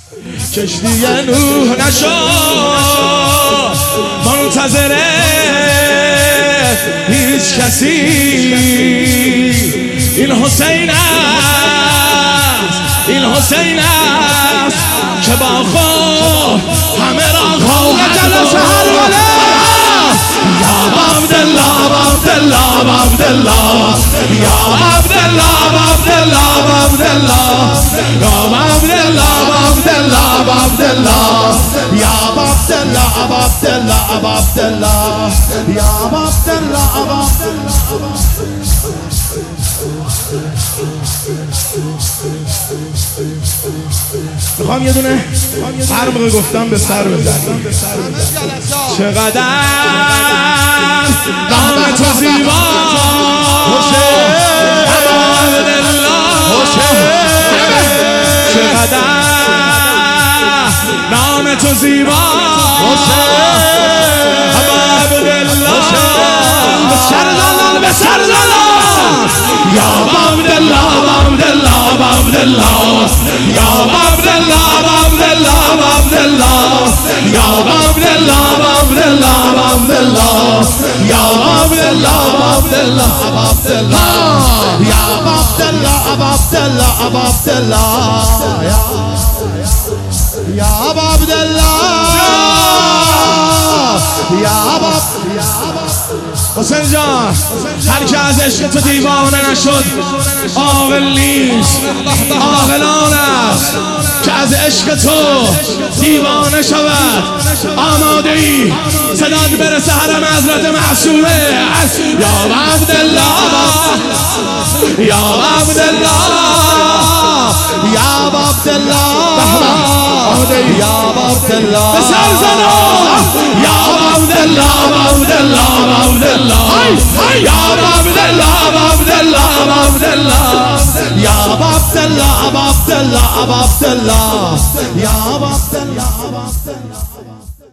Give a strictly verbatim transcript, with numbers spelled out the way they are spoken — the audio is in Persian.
کشتی نوح نشو منتظر هیچ کسی، این حسین است، این حسین است که با خود همه را خواهد برد. یا عبدالله عبدالله عبدالله یا عبدالله عبدالله عبدالله یا عبدالله عبدالله عبدالله یا عبدالله عبدالله عبدالله یا عبدالله عبدالله. میخوام یه دونه هر موقع گفتم به سر بزنیم. چقدر نام تو زیبا چقدر نام تو زیبا به سر زنان یا عبدالله عبدالله عبدالله یا عبدالله عبدالله عبدالله یا عبدالله عبدالله عبدالله یا عبدالله عبدالله عبدالله یا عبدالله عبدالله عبدالله یا عبدالله یا حسین جان، هر که از عشق تو دیوانه نشد عاقل نیست. عاقلان است که از عشق تو دیوانه شود. آماده ای صدات برسه حرم حضرت معصومه. یا عبدالله یا عبدالله یا عبدالله یا عبدالله به سر زنان یا عبدالله عبدالله عبدالله یا عبدالله عبدالله عبدالله یا عبدالله عبدالله عبدالله یا عبدالله عبدالله.